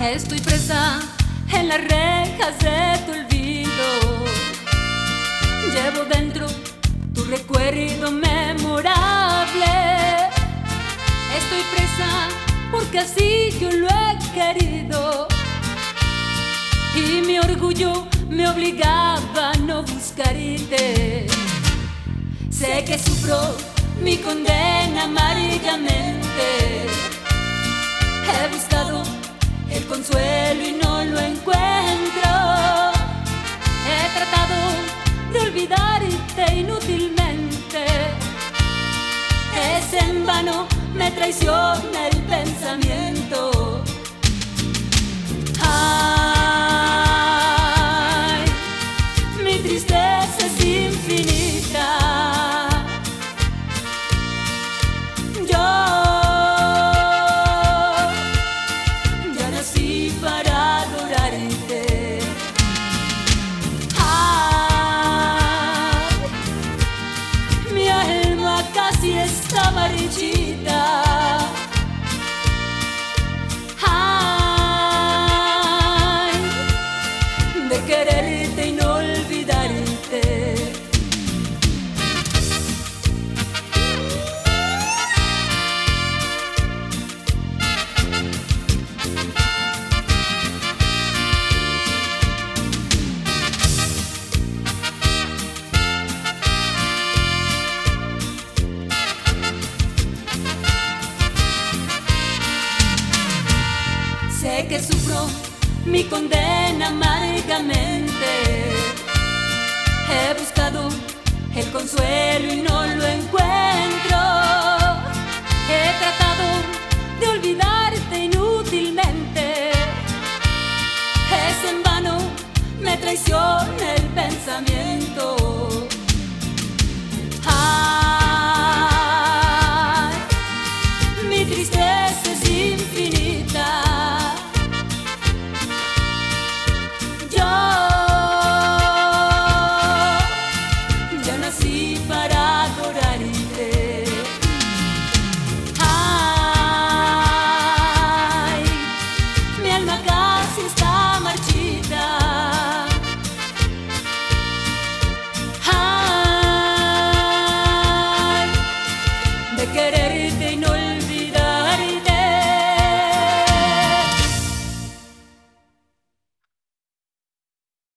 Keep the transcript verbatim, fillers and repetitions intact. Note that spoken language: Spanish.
Estoy presa en las rejas de tu olvido. Llevo dentro tu recuerdo memorable. Estoy presa porque así yo lo he querido. Y mi orgullo me obligaba a no buscarte. Sé que sufro mi condena amargamente. He buscado el consuelo y no lo encuentro. He tratado de olvidarte inútilmente. Es en vano, me traiciona el pensamiento. Ay, mi tristeza es infinita. Está marchita. Ay, de quererte y no olvidarte. Sé que sufro mi condena amargamente. He buscado el consuelo y no lo encuentro. He tratado de olvidarte inútilmente. Es en vano, me traiciona el pensamiento. Ay, mi tristeza es infinita. Querer